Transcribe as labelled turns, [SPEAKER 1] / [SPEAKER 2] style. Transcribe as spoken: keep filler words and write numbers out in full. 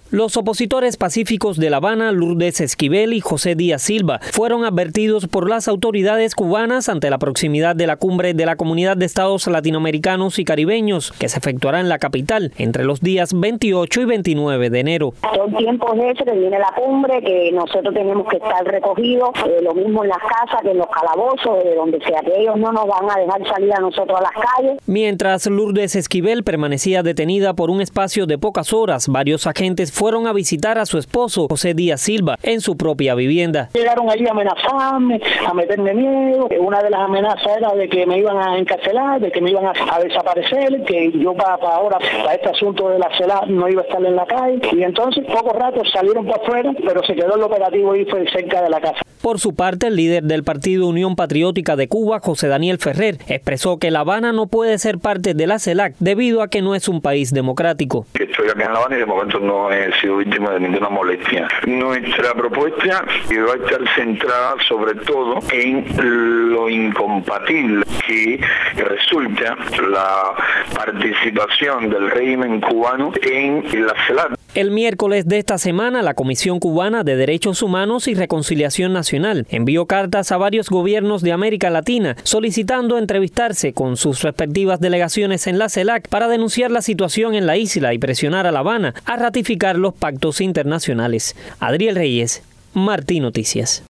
[SPEAKER 1] Los opositores pacíficos de La Habana, Lourdes Esquivel y José Díaz Silva, fueron advertidos por las autoridades cubanas ante la proximidad de la cumbre de la Comunidad de Estados Latinoamericanos y Caribeños, que se efectuará en la capital entre los días veintiocho y veintinueve de enero.
[SPEAKER 2] Todo el tiempo es ese, que viene la cumbre, que nosotros tenemos que estar recogidos, eh, lo mismo en las casas que en los calabozos, de donde sea, que ellos no nos van a dejar salir a nosotros a las calles.
[SPEAKER 1] Mientras Lourdes Esquivel permanecía detenida por un espacio de pocas horas, varios agentes fueron a visitar a su esposo, José Díaz Silva, en su propia vivienda.
[SPEAKER 3] Llegaron allí a amenazarme, a meterme miedo. Una de las amenazas era de que me iban a encarcelar, de que me iban a, a desaparecer, que yo para, para ahora, para este asunto de la celda, no iba a estar en la calle. Y entonces, poco rato salieron para afuera, pero se quedó el operativo ahí cerca de la casa.
[SPEAKER 1] Por su parte, el líder del Partido Unión Patriótica de Cuba, José Daniel Ferrer, expresó que La Habana no puede ser parte de la CELAC debido a que no es un país democrático.
[SPEAKER 4] Estoy acá en La Habana y de momento no he sido víctima de ninguna molestia. Nuestra propuesta va a estar centrada sobre todo en lo incompatible que resulta la participación del régimen cubano en la CELAC.
[SPEAKER 1] El miércoles de esta semana, la Comisión Cubana de Derechos Humanos y Reconciliación Nacional envió cartas a varios gobiernos de América Latina solicitando entrevistarse con sus respectivas delegaciones en la CELAC para denunciar la situación en la isla y presionar a La Habana a ratificar los pactos internacionales. Adriel Reyes, Martí Noticias.